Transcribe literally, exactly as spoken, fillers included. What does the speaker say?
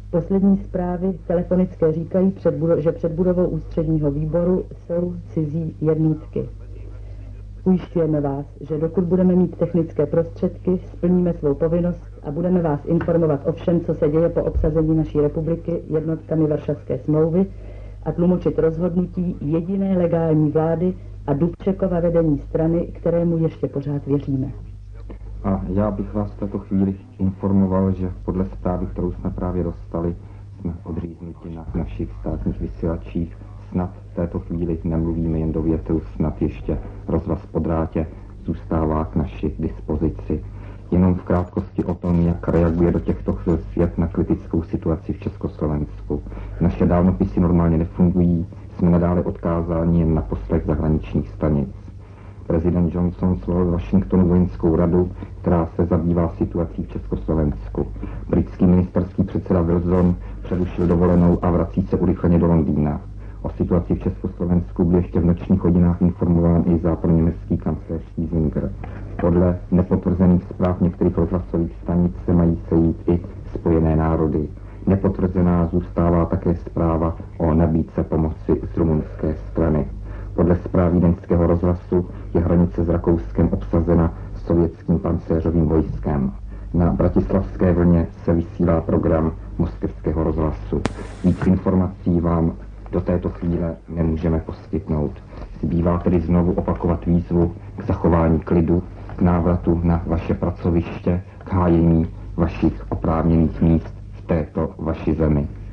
Poslední zprávy telefonické říkají, před budo- že před budovou ústředního výboru jsou cizí jednotky. Ujišťujeme vás, že dokud budeme mít technické prostředky, splníme svou povinnost a budeme vás informovat o všem, co se děje po obsazení naší republiky jednotkami Varšavské smlouvy a tlumočit rozhodnutí jediné legální vlády a Dubčekova vedení strany, kterému ještě pořád věříme. A já bych vás v této chvíli informoval, že podle zprávy, kterou jsme právě dostali, jsme odříznuti na našich státních vysílačích. Snad v této chvíli nemluvíme jen do větru, snad ještě rozhlas po drátě zůstává k naší dispozici. Jenom v krátkosti o tom, jak reaguje do těchto chvil svět na kritickou situaci v Československu. Naše dálnopisy normálně nefungují, jsme nadále odkázáni jen na poslech zahraničních stanic. Prezident Johnson svolal v Washingtonu vojenskou radu, která se zabývá situací v Československu. Britský ministerský předseda Wilson přerušil dovolenou a vrací se urychleně do Londýna. O situaci v Československu byl ještě v nočních hodinách informován i západoněmecký kancléř Kiesinger. Podle nepotvrzených zpráv některých rozhlasových stanic se mají sejít i Spojené národy. Nepotvrzená zůstává také zpráva o nabídce pomoci z rumunské strany. Podle zpráv vídeňského rozhlasu je hranice s Rakouskem obsazena sovětským pancéřovým vojskem. Na bratislavské vlně se vysílá program moskevského rozhlasu. Víc informací vám do této chvíle nemůžeme poskytnout. Zbývá tedy znovu opakovat výzvu k zachování klidu, k návratu na vaše pracoviště, k hájení vašich oprávněných míst v této vaší zemi.